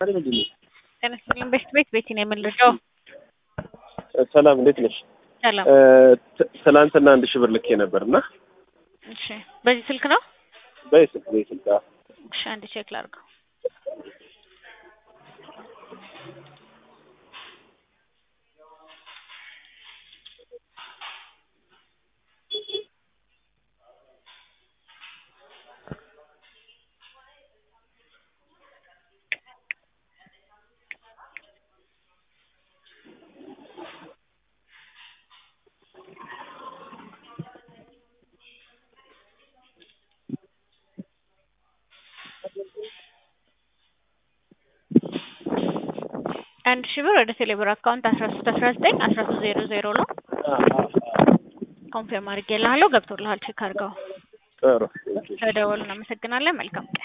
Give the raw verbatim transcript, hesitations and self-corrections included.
ተነስተን ቤት ቤት ቤት ነው የምንልከው። ሰላም እንዴት ነሽ? ሰላም። ትናንትና አንድ ሺህ ብር ልኬ ነበርና እሺ፣ በዚህ ስልክ ነው? በዚህ ስልክ በዚህ ስልክ። እሺ፣ አንድ ቼክ ላድርገው። አንድ ሺህ ብር ወደ ቴሌብር አካውንት አስራ ሶስት አስራ ዘጠኝ አስራ ሶስት ዜሮ ዜሮ ነው። ኮንፊርም አድርጌልሃለሁ። ገብቶልሃል። ቼክ አድርገው። ጥሩ። ተደውል። እናመሰግናለን። መልካም